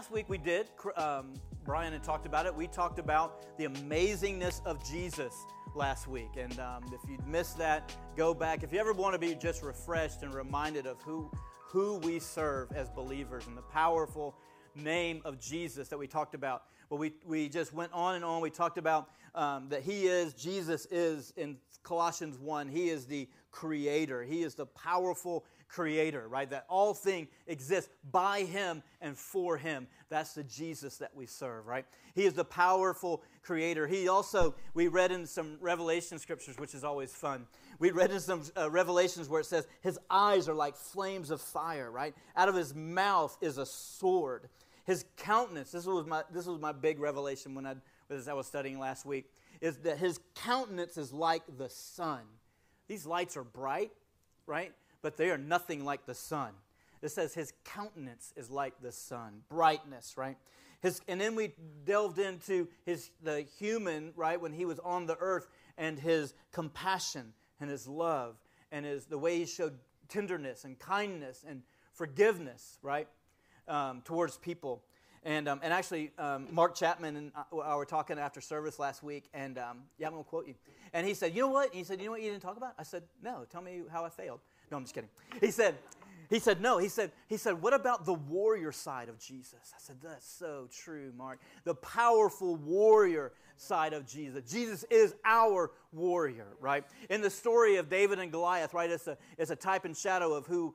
last week we did. Brian had talked about it. We talked about the amazingness of Jesus last week. And if you missed that, go back. If you ever want to be just refreshed and reminded of who we serve as believers and the powerful name of Jesus that we talked about. Well, we just went on and on. We talked about that Jesus is, in Colossians 1, He is the creator. He is the powerful creator, right? That all things exist by Him and for Him. That's the Jesus that we serve, right? He is the powerful creator. We read in some Revelation scriptures, which is always fun. We read in some Revelations where it says, His eyes are like flames of fire, right? Out of His mouth is a sword. His countenance, this was my big revelation as I was studying last week, is that His countenance is like the sun. These lights are bright, right? But they are nothing like the sun. It says His countenance is like the sun, brightness, right? And then we delved into the human, right, when He was on the earth, and His compassion and His love and the way He showed tenderness and kindness and forgiveness, right? Towards people. And actually, Mark Chapman and I were talking after service last week, and I'm going to quote you. And he said, you know what? He said, you know what you didn't talk about? I said, no, tell me how I failed. No, I'm just kidding. He said, no. He said, what about the warrior side of Jesus? I said, that's so true, Mark. The powerful warrior side of Jesus. Jesus is our warrior, right? In the story of David and Goliath, right, it's a type and shadow of who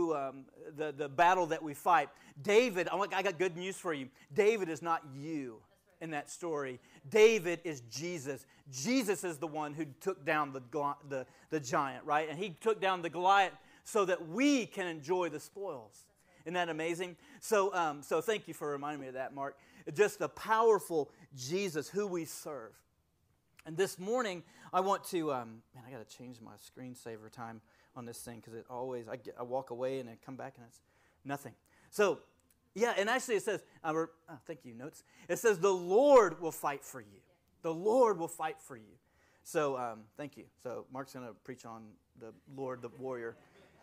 the battle that we fight. David, I got good news for you. David is not you in that story. David is Jesus. Jesus is the one who took down the giant, right? And He took down the Goliath so that we can enjoy the spoils. Isn't that amazing? So thank you for reminding me of that, Mark. Just the powerful Jesus, who we serve. And this morning, I want to, I got to change my screensaver time on this thing, because I walk away and I come back and it's nothing. So, yeah, and actually it says, thank you, notes. It says, the Lord will fight for you. The Lord will fight for you. So, thank you. So, Mark's going to preach on the Lord, the warrior.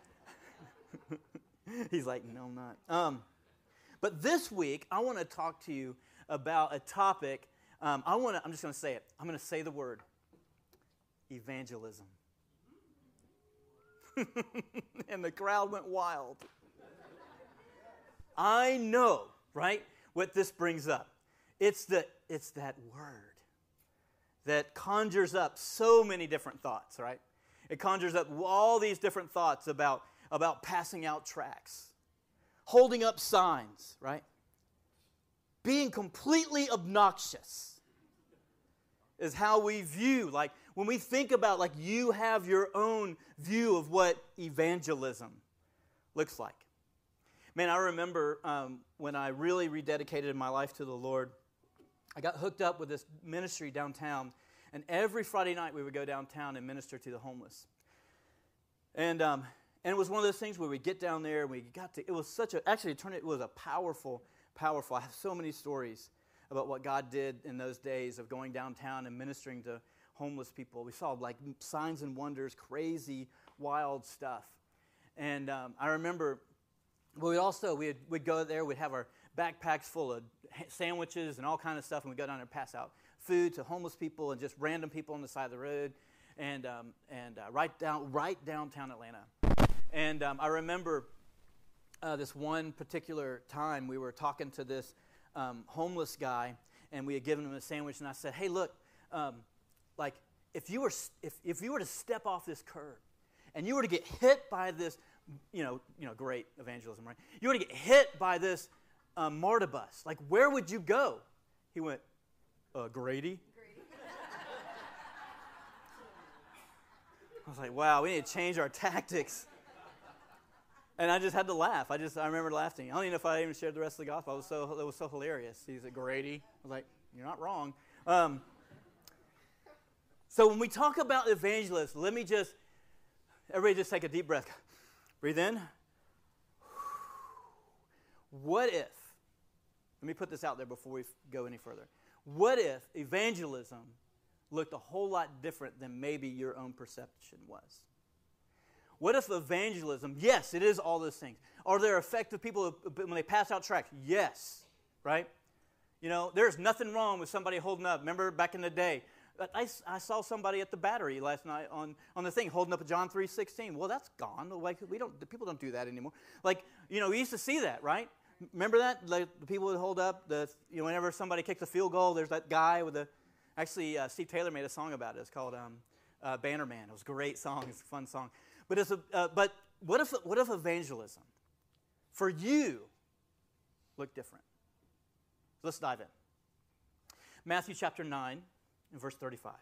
He's like, no, I'm not. But this week, I want to talk to you about a topic. I'm just going to say it. I'm going to say the word. Evangelism. And the crowd went wild. I know, right, what this brings up. It's that word that conjures up so many different thoughts, right? It conjures up all these different thoughts about passing out tracts, holding up signs, right? Being completely obnoxious is how we view, like, when we think about, like, you have your own view of what evangelism looks like. Man, I remember when I really rededicated my life to the Lord, I got hooked up with this ministry downtown, and every Friday night we would go downtown and minister to the homeless. And it was one of those things where we get down there and it was it was a powerful, I have so many stories about what God did in those days of going downtown and ministering to homeless people. We saw like signs and wonders, crazy, wild stuff. And I remember we'd go there, we'd have our backpacks full of sandwiches and all kind of stuff, and we'd go down there and pass out food to homeless people and just random people on the side of the road, and right downtown Atlanta. And I remember this one particular time we were talking to this homeless guy, and we had given him a sandwich, and I said, hey, look, like if you were to step off this curb and you were to get hit by this, great evangelism, right? You were to get hit by this MARTA bus, like where would you go? He went, Grady. I was like, wow, we need to change our tactics. And I just had to laugh. I remember laughing. I don't even know if I even shared the rest of the gospel. It was so hilarious. He's like, Grady. I was like, you're not wrong. So when we talk about evangelists, everybody just take a deep breath. Breathe in. What if, let me put this out there before we go any further. What if evangelism looked a whole lot different than maybe your own perception was? What if evangelism, yes, it is all those things. Are there effective people when they pass out tracts? Yes. right? You know, there's nothing wrong with somebody holding up. Remember back in the day, I saw somebody at the Battery last night on the thing holding up a John 3:16. Well, that's gone. Like people don't do that anymore. Like, you know, we used to see that, right? Remember that? Like the people would hold up whenever somebody kicks a field goal, there's that guy with actually Steve Taylor made a song about it. It's called Bannerman. It was a great song. It's a fun song. But what if evangelism for you looked different? Let's dive in. Matthew chapter 9 and verse 35.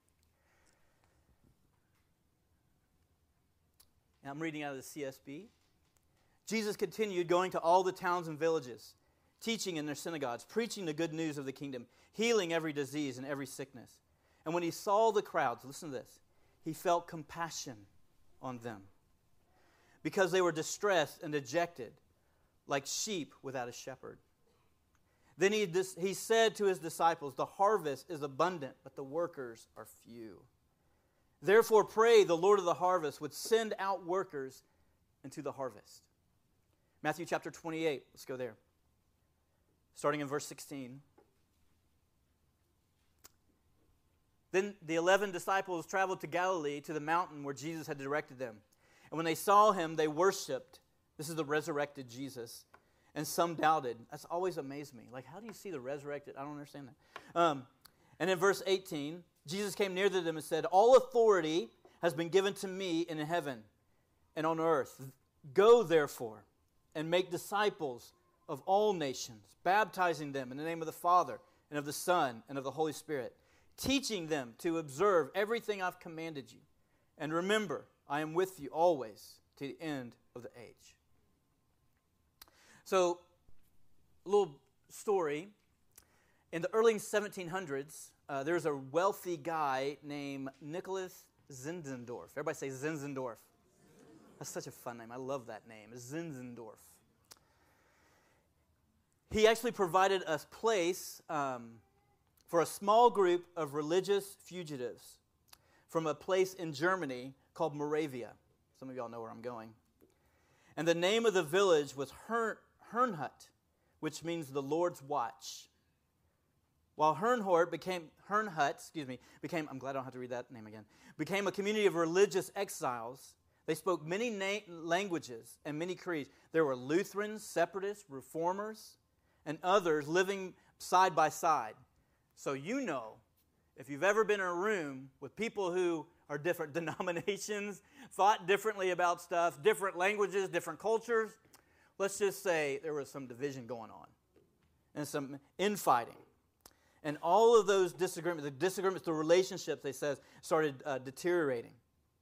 And I'm reading out of the CSB. Jesus continued going to all the towns and villages, teaching in their synagogues, preaching the good news of the kingdom, healing every disease and every sickness. And when he saw the crowds, listen to this, he felt compassion on them because they were distressed and dejected like sheep without a shepherd. Then he said to his disciples, the harvest is abundant, but the workers are few. Therefore pray the Lord of the harvest would send out workers into the harvest. Matthew chapter 28, let's go there. Starting in verse 16. Then the 11 disciples traveled to Galilee, to the mountain where Jesus had directed them. And when they saw him, they worshipped. This is the resurrected Jesus. And some doubted. That's always amazed me. Like, how do you see the resurrected? I don't understand that. And in verse 18, Jesus came near to them and said, all authority has been given to me in heaven and on earth. Go, therefore, and make disciples of all nations, baptizing them in the name of the Father and of the Son and of the Holy Spirit, teaching them to observe everything I've commanded you. And remember, I am with you always to the end of the age. So, a little story. In the early 1700s, there was a wealthy guy named Nicholas Zinzendorf. Everybody say Zinzendorf. That's such a fun name. I love that name. Zinzendorf. He actually provided a place for a small group of religious fugitives from a place in Germany called Moravia. Some of y'all know where I'm going. And the name of the village was Herrnhut, which means the Lord's watch. While Herrnhut became, I'm glad I don't have to read that name again, became a community of religious exiles. They spoke many languages and many creeds. There were Lutherans, separatists, reformers, and others living side by side. So you know, if you've ever been in a room with people who are different denominations, thought differently about stuff, different languages, different cultures, let's just say there was some division going on and some infighting. And all of those disagreements, the relationships, they said, started deteriorating.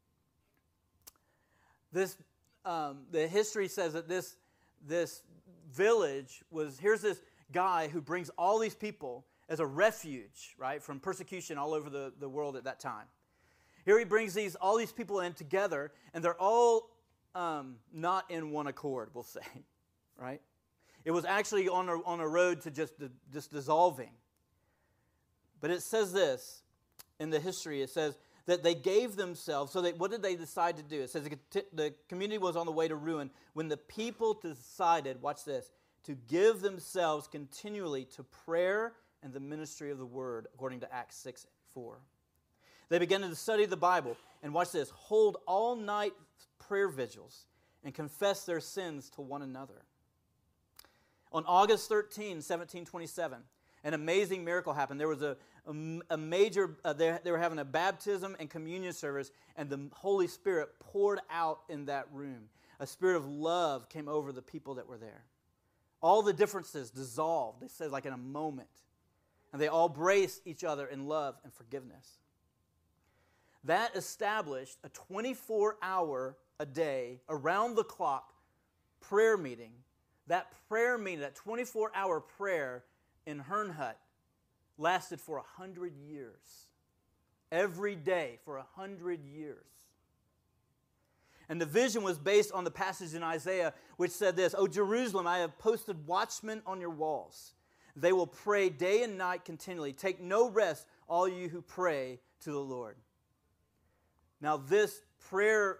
The history says that this village here's this guy who brings all these people as a refuge, right, from persecution all over the world at that time. Here he brings all these people in together, and they're all not in one accord, we'll say, right? It was actually on a road to just dissolving. But it says this in the history. It says that they gave themselves. So what did they decide to do? It says the community was on the way to ruin when the people decided, watch this, to give themselves continually to prayer and the ministry of the word, according to Acts 6:4. They began to study the Bible and, watch this, hold all-night prayer vigils and confess their sins to one another. On August 13, 1727, an amazing miracle happened. There was a major, they were having a baptism and communion service, and the Holy Spirit poured out in that room. A spirit of love came over the people that were there. All the differences dissolved, they said, like in a moment. And they all embraced each other in love and forgiveness. That established a 24-hour a day, around-the-clock prayer meeting. That prayer meeting, that 24-hour prayer in Herrnhut lasted for 100 years. Every day for 100 years. And the vision was based on the passage in Isaiah which said this, "O Jerusalem, I have posted watchmen on your walls. They will pray day and night continually. Take no rest, all you who pray to the Lord." Now this prayer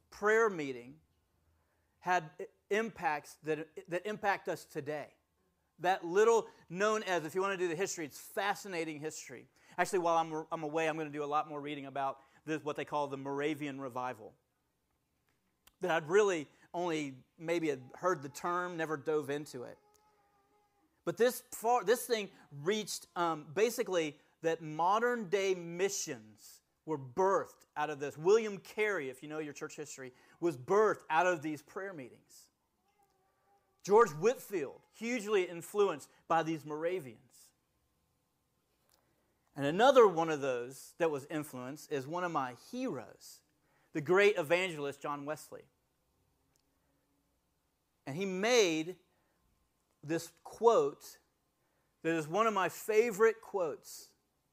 meeting had impacts that impact us today. That little known as, if you want to do the history, it's fascinating history. Actually, while I'm away, I'm going to do a lot more reading about this, what they call the Moravian Revival. That I'd really only maybe had heard the term, never dove into it. But this thing reached basically that modern day missions were birthed out of this. William Carey, if you know your church history, was birthed out of these prayer meetings. George Whitefield, hugely influenced by these Moravians. And another one of those that was influenced is one of my heroes, the great evangelist John Wesley. And he made this quote that is one of my favorite quotes.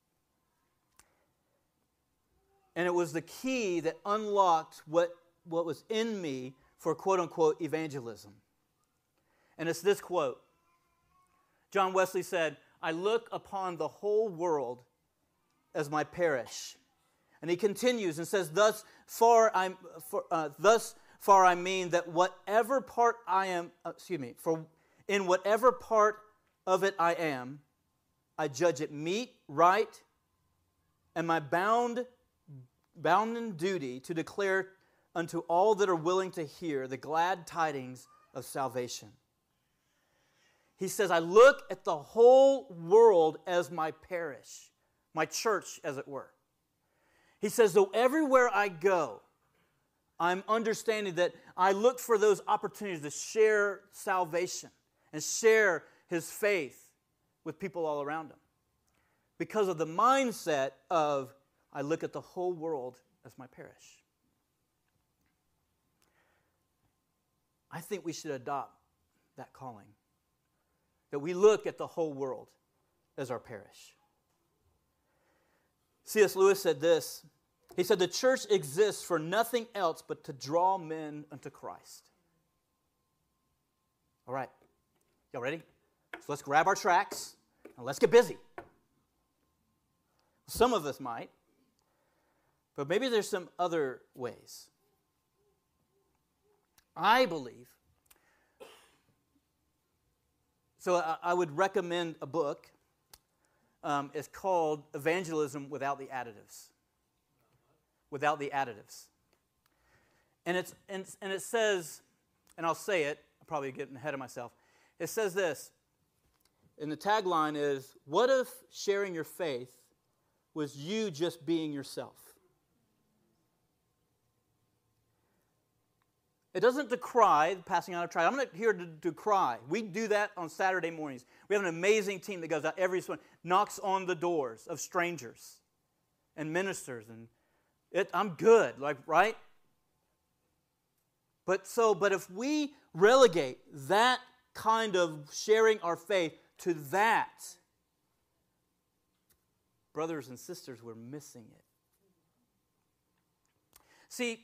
And it was the key that unlocked what was in me for quote-unquote evangelism. And it's this quote. John Wesley said, "I look upon the whole world as my parish." And he continues and says, thus far I mean that whatever part I am, in whatever part of it I am, I judge it meet, right, and my bounden duty to declare unto all that are willing to hear the glad tidings of salvation. He says, I look at the whole world as my parish, my church, as it were. He says, though everywhere I go, I'm understanding that I look for those opportunities to share salvation and share his faith with people all around him. Because of the mindset of, I look at the whole world as my parish. I think we should adopt that calling. That we look at the whole world as our parish. C.S. Lewis said this. He said, the church exists for nothing else but to draw men unto Christ. All right. Y'all ready? So let's grab our tracts and let's get busy. Some of us might, but maybe there's some other ways. I believe. So I would recommend a book. It's called Evangelism Without the Additives. Without the Additives. And it says, and I'll say it, I'm probably getting ahead of myself. It says this, and the tagline is, what if sharing your faith was you just being yourself? It doesn't decry passing out of tract. I'm not here to decry. We do that on Saturday mornings. We have an amazing team that goes out every morning, knocks on the doors of strangers and ministers, and I'm good, right? But if we relegate that kind of sharing our faith to that, brothers and sisters, we're missing it. See,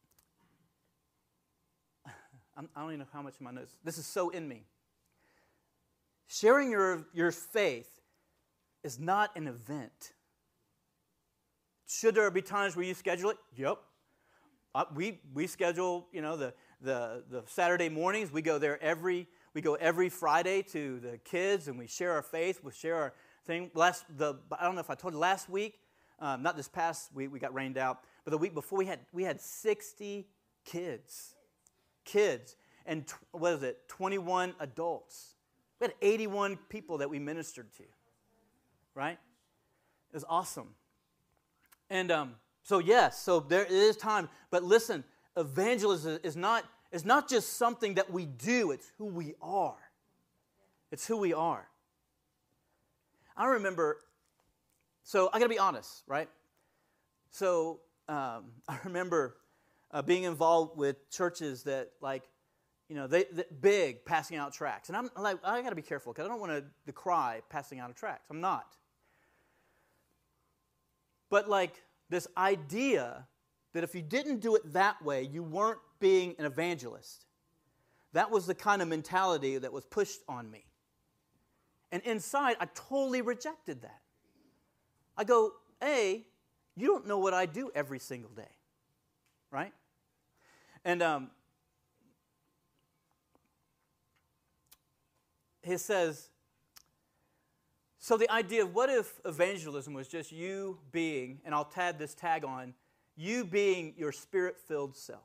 I don't even know how much of my notes. This is so in me. Sharing your faith is not an event. Should there be times where you schedule it? Yep. We schedule, the Saturday mornings. We go every Friday to the kids, and we share our faith. We share our thing. I don't know if I told you last week. Not this past week. We got rained out, but the week before we had 60 kids, and 21 adults. We had 81 people that we ministered to. Right? It was awesome. And so there is time. But listen, evangelism is not just something that we do. It's who we are. It's who we are. I remember, so I got to be honest, right? So I remember being involved with churches that they big passing out tracts. And I'm like, I got to be careful because I don't want to decry passing out of tracts. I'm not. But this idea that if you didn't do it that way, you weren't being an evangelist. That was the kind of mentality that was pushed on me. And inside, I totally rejected that. I go, you don't know what I do every single day. Right? And he says, So the idea of what if evangelism was just you being, and I'll add this tag on, you being your spirit-filled self.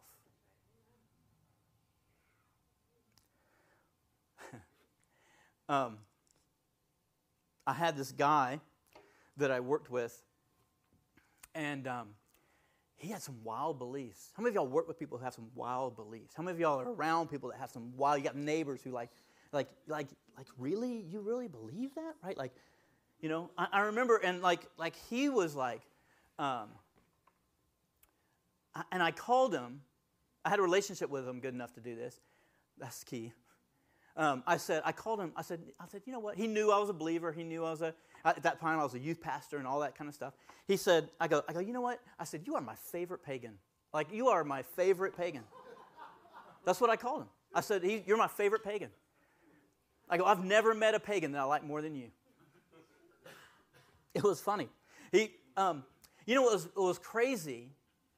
I had this guy that I worked with, and he had some wild beliefs. How many of y'all work with people who have some wild beliefs? How many of y'all are around people that have some wild? You got neighbors who like really, you really believe that, right? Like, you know, I remember, and like he was like, and I called him. I had a relationship with him good enough to do this. That's key. I called him. I said, you know what? He knew I was a believer. He knew I was at that time I was a youth pastor and all that kind of stuff. He said, I go, you know what? I said, you are my favorite pagan. Like, you are my favorite pagan. That's what I called him. I said, you're my favorite pagan. I go, I've never met a pagan that I like more than you. It was funny. You know what was crazy?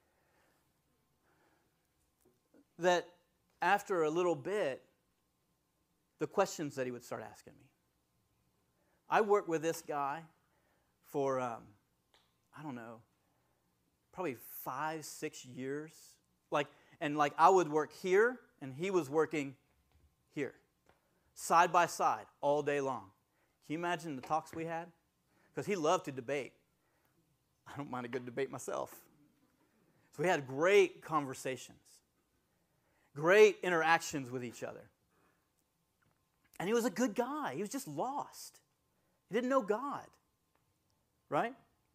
That after a little bit, the questions that he would start asking me. I worked with this guy for, I don't know, probably 5-6 years. And I would work here, and he was working here, side by side, all day long. Can you imagine the talks we had? Because he loved to debate. I don't mind a good debate myself. So we had great conversations, great interactions with each other. And he was a good guy. He was just lost. He didn't know God, right?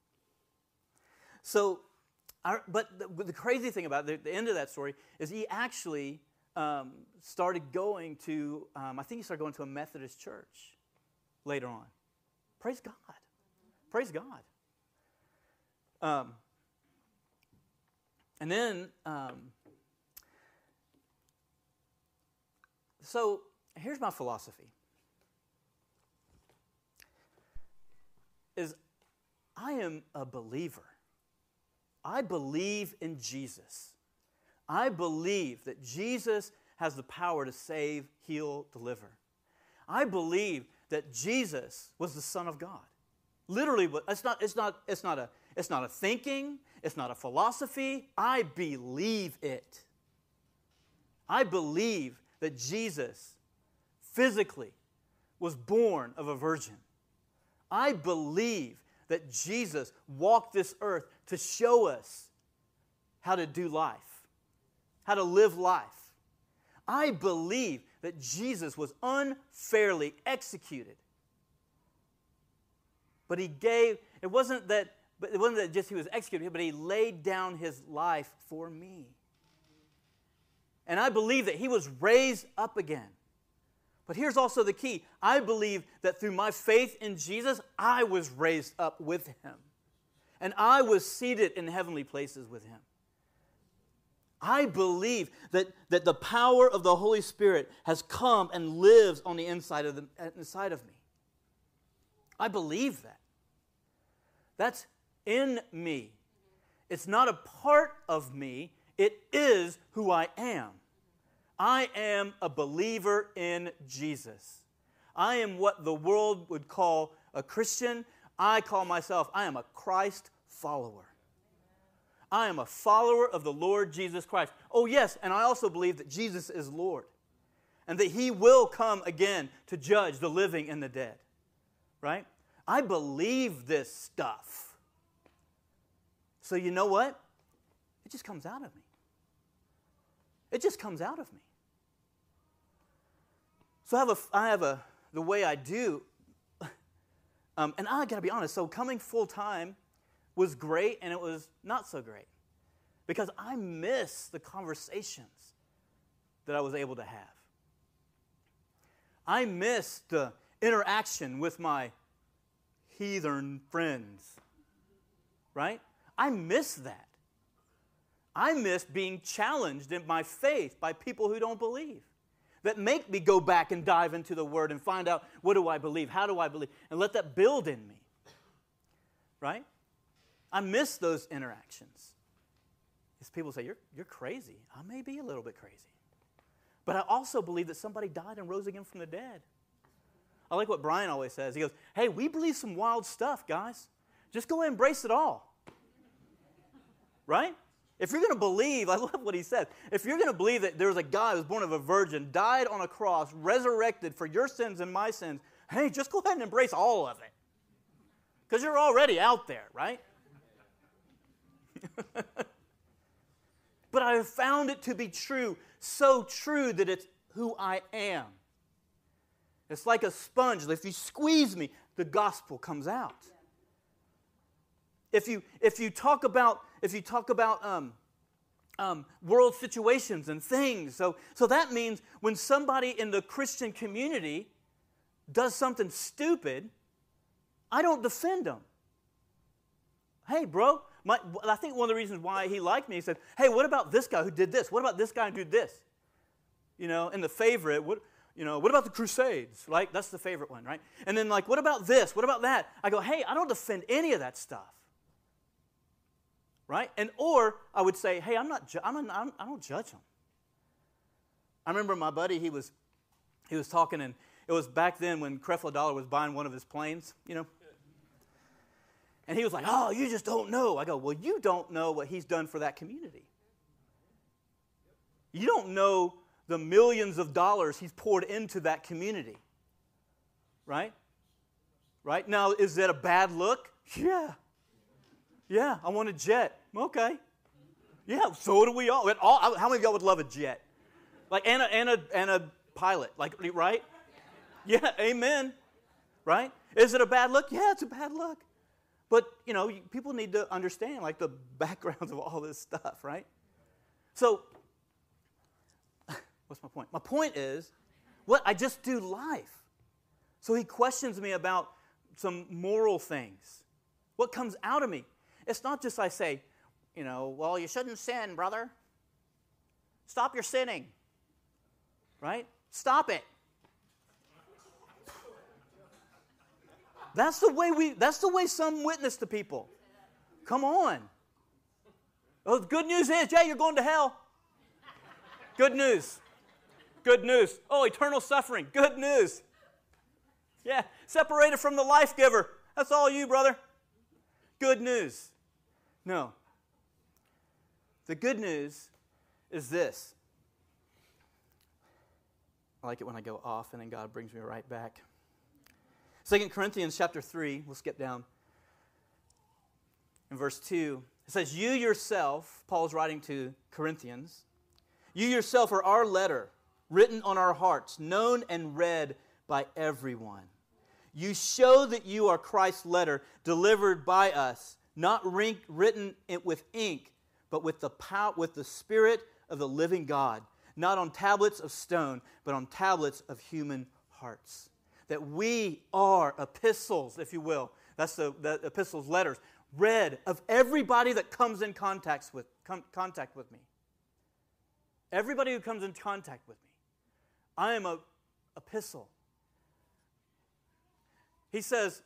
So, but the crazy thing about the end of that story is he actually started going to, I think he started going to a Methodist church later on. Praise God. Praise God. And then, so here's my philosophy. Is I am a believer. I believe in Jesus. I believe that Jesus has the power to save, heal, deliver. I believe that Jesus was the Son of God. Literally, it's not a thinking, it's not a philosophy. I believe it. I believe that Jesus physically was born of a virgin. I believe that Jesus walked this earth to show us how to do life, how to live life. I believe that Jesus was unfairly executed. But it wasn't that just he was executed, but he laid down his life for me. And I believe that he was raised up again. But here's also the key. I believe that through my faith in Jesus, I was raised up with him. And I was seated in heavenly places with him. I believe that the power of the Holy Spirit has come and lives on the inside of me. I believe that. That's in me. It's not a part of me. It is who I am. I am a believer in Jesus. I am what the world would call a Christian. I am a Christ follower. I am a follower of the Lord Jesus Christ. Oh yes, and I also believe that Jesus is Lord. And that he will come again to judge the living and the dead. Right? I believe this stuff. So you know what? It just comes out of me. It just comes out of me. So the way I do, and I got to be honest, so coming full-time was great and it was not so great because I miss the conversations that I was able to have. I miss the interaction with my heathen friends, right? I miss that. I miss being challenged in my faith by people who don't believe, that make me go back and dive into the Word and find out, what do I believe? How do I believe? And let that build in me, right? I miss those interactions. As people say, you're crazy. I may be a little bit crazy. But I also believe that somebody died and rose again from the dead. I like what Brian always says. He goes, hey, we believe some wild stuff, guys. Just go ahead and embrace it all. Right? If you're going to believe, I love what he said, if you're going to believe that there was a guy who was born of a virgin, died on a cross, resurrected for your sins and my sins, hey, just go ahead and embrace all of it. Because you're already out there, right? But I have found it to be true, so true that it's who I am. It's like a sponge. If you squeeze me, the gospel comes out. If you talk about world situations and things, so that means when somebody in the Christian community does something stupid, I don't defend them. Hey, bro, I think one of the reasons why he liked me, he said, hey, what about this guy who did this? What about this guy who did this? You know, in the favorite, what about the Crusades? Like, that's the favorite one, right? And then, like, what about this? What about that? I go, hey, I don't defend any of that stuff. Right? Or I would say, hey, I don't judge them. I remember my buddy, he was talking, and it was back then when Creflo Dollar was buying one of his planes, you know. And he was like, oh, you just don't know. I go, well, you don't know what he's done for that community. You don't know the millions of dollars he's poured into that community. Right? Right? Now, is that a bad look? Yeah. Yeah, I want a jet. Okay. Yeah, so do we all. How many of y'all would love a jet? Like, and a pilot. Like, right? Yeah, amen. Right? Is it a bad look? Yeah, it's a bad look. But, you know, people need to understand, like, the backgrounds of all this stuff, right? So, what's my point? My point is, I just do life. So he questions me about some moral things. What comes out of me? It's not just I say, you know, well, you shouldn't sin, brother. Stop your sinning. Right? Stop it. That's the way some witness to people. Come on. Oh, the good news is, yeah, you're going to hell. Good news. Good news. Oh, eternal suffering. Good news. Yeah, separated from the life giver. That's all you, brother. Good news. No. The good news is this. I like it when I go off and then God brings me right back. 2 Corinthians chapter 3, we'll skip down. In verse 2, it says, you yourself, Paul's writing to Corinthians, you yourself are our letter, written on our hearts, known and read by everyone. You show that you are Christ's letter, delivered by us, not written with ink, but with the Spirit of the living God, not on tablets of stone, but on tablets of human hearts. That we are epistles, if you will. That's the epistles, letters, read of everybody that comes in contact with me. Everybody who comes in contact with me. I am an epistle. He says,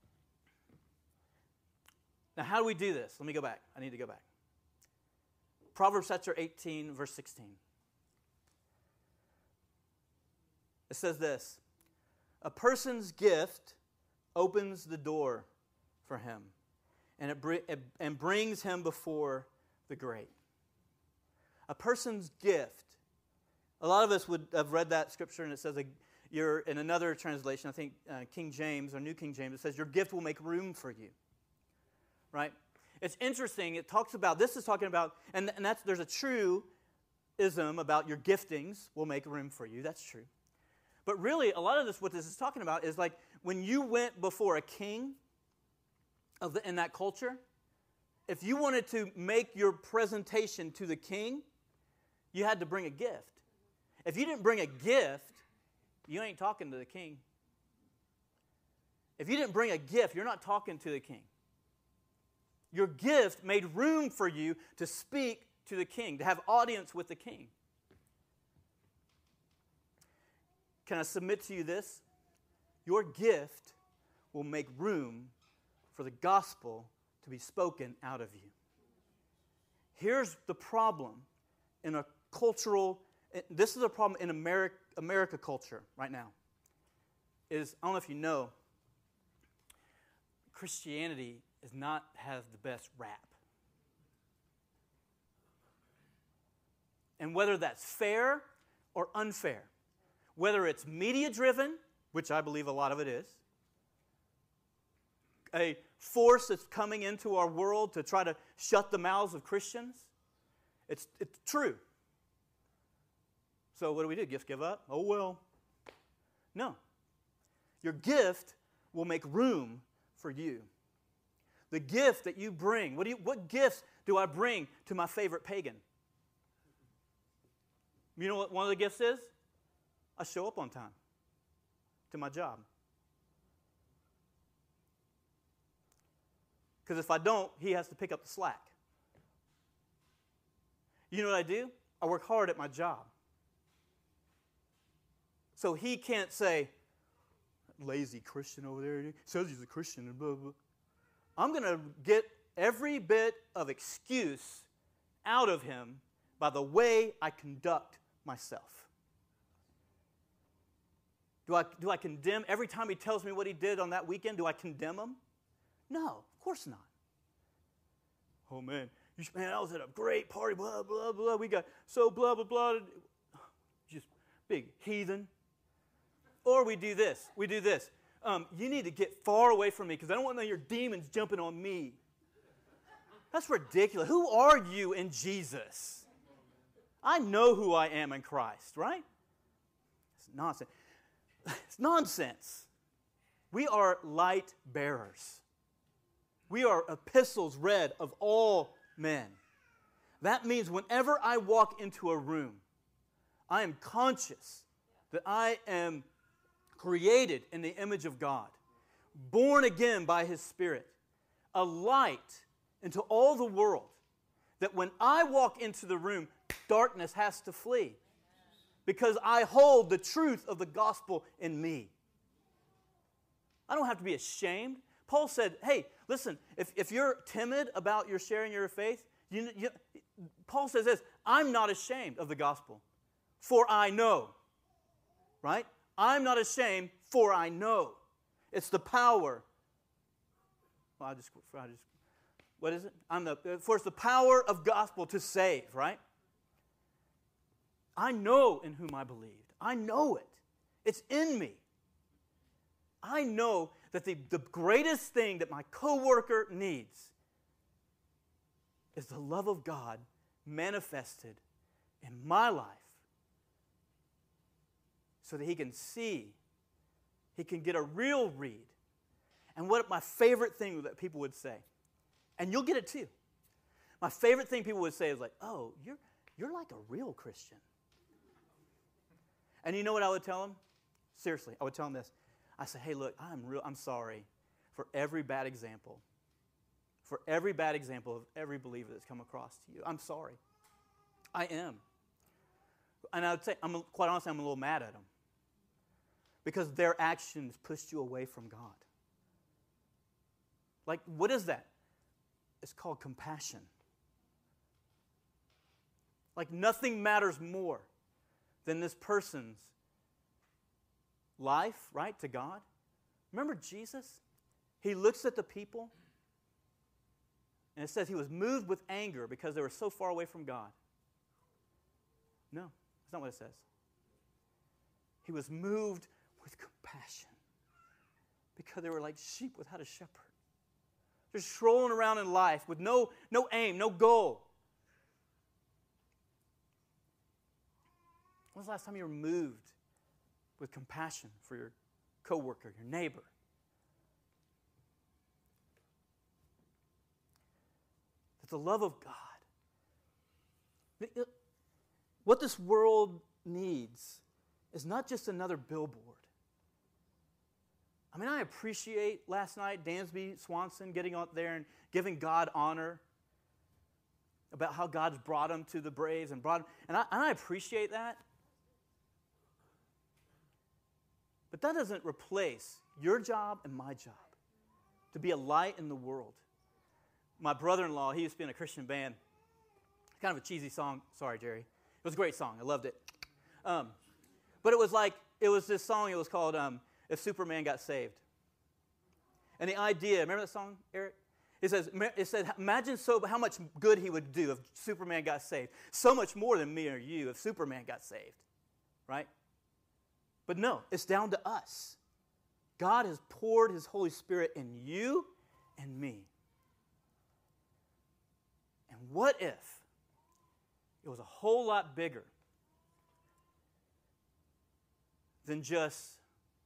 now how do we do this? Let me go back. I need to go back. Proverbs chapter 18, verse 16. It says this, a person's gift opens the door for him, and brings him before the great. A person's gift. A lot of us would have read that scripture, and it says, you're in another translation, I think King James or New King James, it says, your gift will make room for you. Right? It's interesting. This is talking about, and there's a truism about your giftings will make room for you. That's true. But really, a lot of this, what this is talking about is like when you went before a king in that culture, if you wanted to make your presentation to the king, you had to bring a gift. If you didn't bring a gift, you ain't talking to the king. If you didn't bring a gift, you're not talking to the king. Your gift made room for you to speak to the king, to have audience with the king. Can I submit to you this? Your gift will make room for the gospel to be spoken out of you. Here's the problem in a cultural, this is a problem in America culture right now, is, I don't know if you know, Christianity does not have the best rap. And whether that's fair or unfair, whether it's media-driven, which I believe a lot of it is, a force that's coming into our world to try to shut the mouths of Christians, it's true. So what do? Just give up? Oh, well. No. Your gift will make room for you. The gift that you bring, what gifts do I bring to my favorite pagan? You know what one of the gifts is? I show up on time to my job. Because if I don't, he has to pick up the slack. You know what I do? I work hard at my job. So he can't say, lazy Christian over there, he says he's a Christian and blah, blah. I'm going to get every bit of excuse out of him by the way I conduct myself. Do I condemn every time he tells me what he did on that weekend? Do I condemn him? No, of course not. Oh man, I was at a great party, blah, blah, blah. We got so blah, blah, blah. Just big heathen. Or we do this. You need to get far away from me because I don't want none of your demons jumping on me. That's ridiculous. Who are you in Jesus? I know who I am in Christ, right? It's nonsense. It's nonsense. We are light bearers. We are epistles read of all men. That means whenever I walk into a room, I am conscious that I am created in the image of God, born again by His Spirit, a light into all the world, that when I walk into the room, darkness has to flee because I hold the truth of the gospel in me. I don't have to be ashamed. Paul said, hey, listen, if you're timid about your sharing your faith, Paul says this, I'm not ashamed of the gospel, for I know, right? I'm not ashamed, for I know. It's the power. Well, what is it? For it's the power of gospel to save, right? I know in whom I believed. I know it. It's in me. I know that the greatest thing that my coworker needs is the love of God manifested in my life so that he can see, he can get a real read. And what my favorite thing that people would say, and you'll get it too. My favorite thing people would say is like, oh, you're like a real Christian. And you know what I would tell them? Seriously, I would tell them this. I say, hey, look, I'm sorry for every bad example. For every bad example of every believer that's come across to you. I'm sorry. I am. And I would say, quite honestly, I'm a little mad at them. Because their actions pushed you away from God. Like, what is that? It's called compassion. Like, nothing matters more than this person's life, right, to God. Remember Jesus? He looks at the people, and it says he was moved with anger because they were so far away from God. No, that's not what it says. He was moved with compassion because they were like sheep without a shepherd. Just strolling around in life with no aim, no goal. When was the last time you were moved with compassion for your coworker, your neighbor? That the love of God. What this world needs is not just another billboard. I mean, I appreciate last night Dansby Swanson getting up there and giving God honor about how God's brought him to the Braves and I appreciate that. But that doesn't replace your job and my job to be a light in the world. My brother-in-law, he used to be in a Christian band. Kind of a cheesy song. Sorry, Jerry. It was a great song. I loved it. But it was this song. It was called if Superman got saved? And the idea, remember that song, Eric? It says, imagine how much good he would do if Superman got saved. So much more than me or you if Superman got saved, right? But no, it's down to us. God has poured His Holy Spirit in you and me. And what if it was a whole lot bigger than just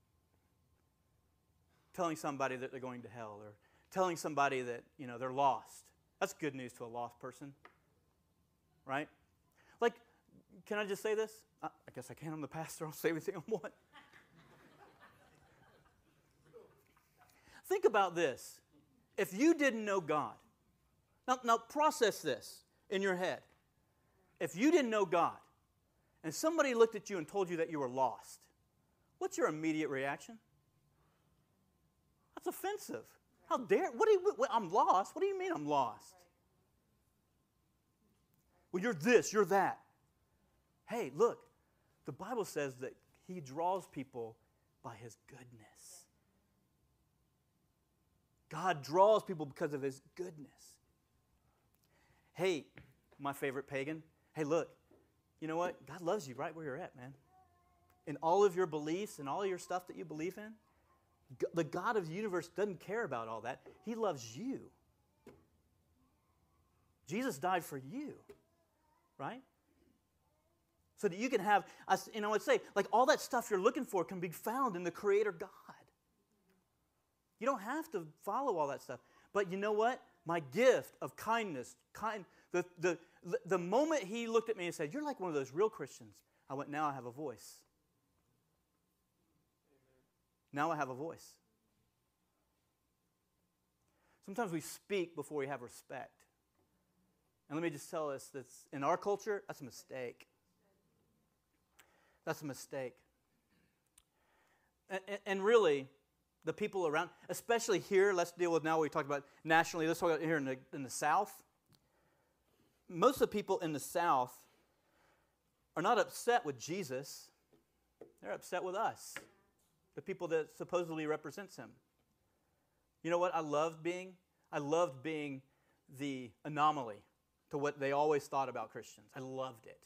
telling somebody that they're going to hell or telling somebody that, they're lost? That's good news to a lost person, right? Like, can I just say this? I guess I can. I'm the pastor. I'll say everything I want. Think about this. If you didn't know God, now process this in your head. If you didn't know God and somebody looked at you and told you that you were lost, what's your immediate reaction? That's offensive. How dare, I'm lost? What do you mean I'm lost? Well, you're this, you're that. Hey, look, the Bible says that He draws people by His goodness. God draws people because of His goodness. Hey, my favorite pagan, hey, look, you know what? God loves you right where you're at, man. In all of your beliefs and all of your stuff that you believe in, the God of the universe doesn't care about all that. He loves you. Jesus died for you, right? So that you can have, I'd say, like all that stuff you're looking for can be found in the Creator God. You don't have to follow all that stuff. But you know what? My gift of kindness, the moment He looked at me and said, "You're like one of those real Christians," I went, now I have a voice. Now I have a voice. Sometimes we speak before we have respect. And let me just tell us that in our culture, that's a mistake. That's a mistake. And really, the people around, especially here, let's deal with now what we talked about nationally, let's talk about here in the South. Most of the people in the South are not upset with Jesus. They're upset with us, the people that supposedly represents Him. You know what I loved being? I loved being the anomaly to what they always thought about Christians. I loved it.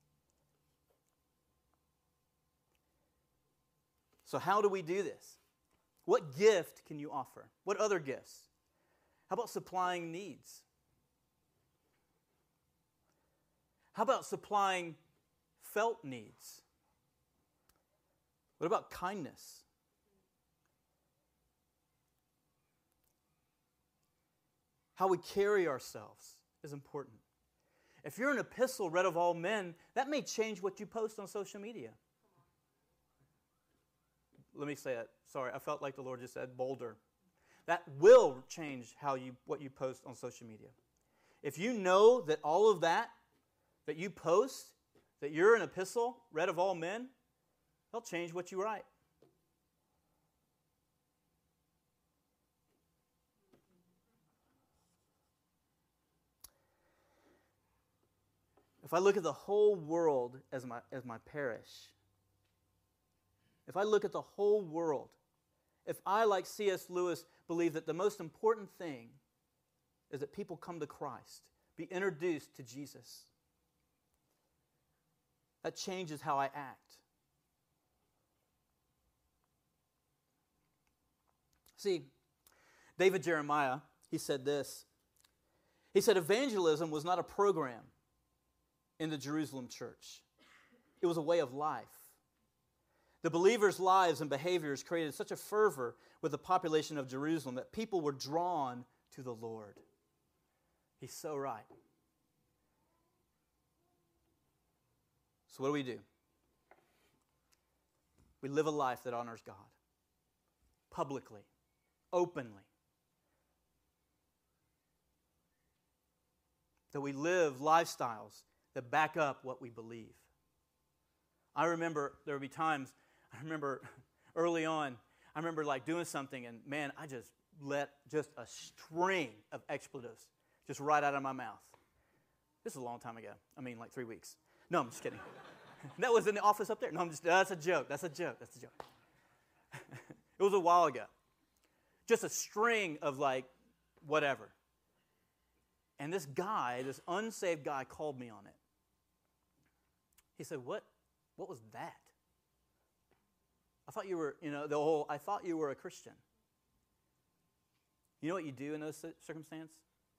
So how do we do this? What gift can you offer? What other gifts? How about supplying needs? How about supplying felt needs? What about kindness? How we carry ourselves is important. If you're an epistle read of all men, that may change what you post on social media. Let me say it. Sorry, I felt like the Lord just said bolder. That will change what you post on social media. If you know that all of that you post, that you're an epistle read of all men, they'll change what you write. If I look at the whole world as my parish, if I look at the whole world, if I, like C.S. Lewis, believe that the most important thing is that people come to Christ, be introduced to Jesus, that changes how I act. See, David Jeremiah, he said this. He said, evangelism was not a program in the Jerusalem church. It was a way of life. The believers' lives and behaviors created such a fervor with the population of Jerusalem that people were drawn to the Lord. He's so right. So what do? We live a life that honors God. Publicly. Openly. That we live lifestyles that back up what we believe. I remember there would be times, early on, like doing something and man, I just let just a string of expletives just right out of my mouth. This is a long time ago. Like 3 weeks. No, I'm just kidding. That was in the office up there. No, that's a joke. It was a while ago. Just a string of like, whatever. And this guy, this unsaved guy, called me on it. He said, what was that? I thought you were, I thought you were a Christian. You know what you do in those circumstances?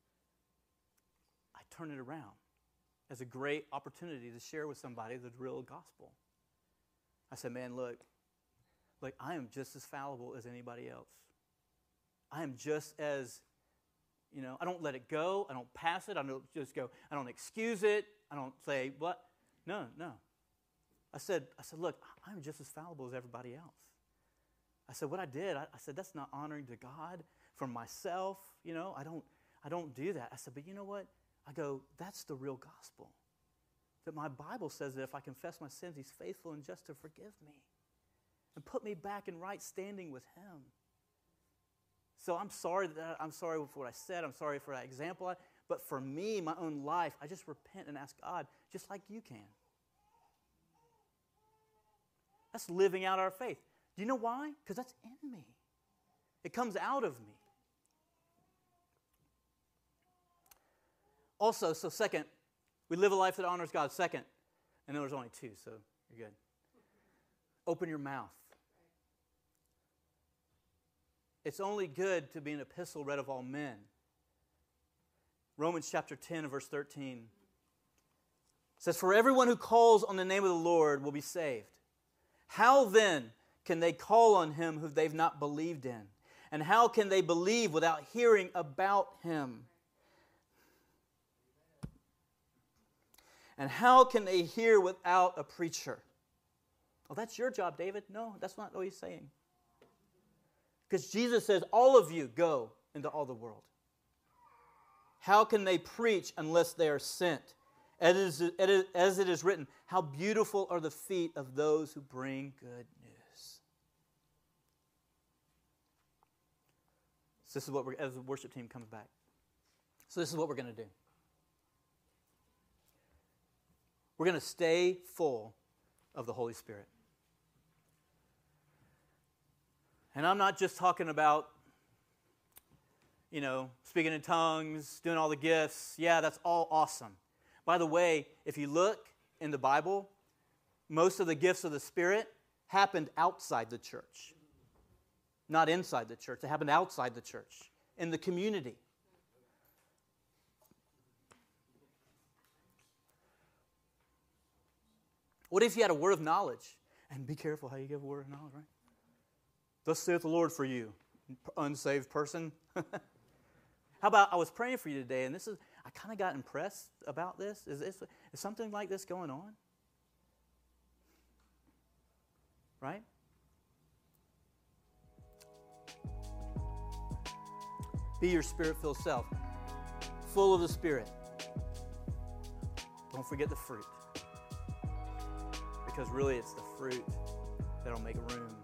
I turn it around as a great opportunity to share with somebody the real gospel. I said, man, look, I am just as fallible as anybody else. I am just as, I don't let it go. I don't pass it. I don't just go, I don't excuse it. I don't say, what? No. I said, look, I'm just as fallible as everybody else. I said, what I did, I said, that's not honoring to God for myself. I don't do that. I said, but you know what? I go, that's the real gospel. That my Bible says that if I confess my sins, He's faithful and just to forgive me and put me back in right standing with Him. So I'm sorry for what I said. I'm sorry for that example. But for me, my own life, I just repent and ask God, just like you can. That's living out our faith. Do you know why? Because that's in me. It comes out of me. Also, so second, we live a life that honors God. Second, I know there's only two, so you're good. Open your mouth. It's only good to be an epistle read of all men. Romans chapter 10, verse 13 says, for everyone who calls on the name of the Lord will be saved. How then can they call on Him who they've not believed in? And how can they believe without hearing about Him? And how can they hear without a preacher? Oh, that's your job, David. No, that's not what he's saying. Because Jesus says, all of you go into all the world. How can they preach unless they are sent? As it is written, how beautiful are the feet of those who bring good news. So this is what as the worship team comes back. So this is what we're going to do. We're going to stay full of the Holy Spirit. And I'm not just talking about, speaking in tongues, doing all the gifts. Yeah, that's all awesome. By the way, if you look in the Bible, most of the gifts of the Spirit happened outside the church. Not inside the church. They happened outside the church, in the community. What if you had a word of knowledge? And be careful how you give a word of knowledge, right? Thus saith the Lord for you, unsaved person. How about, I was praying for you today, and I kind of got impressed about this. Is something like this going on? Right? Be your Spirit-filled self, full of the Spirit. Don't forget the fruit. Because really it's the fruit that'll make room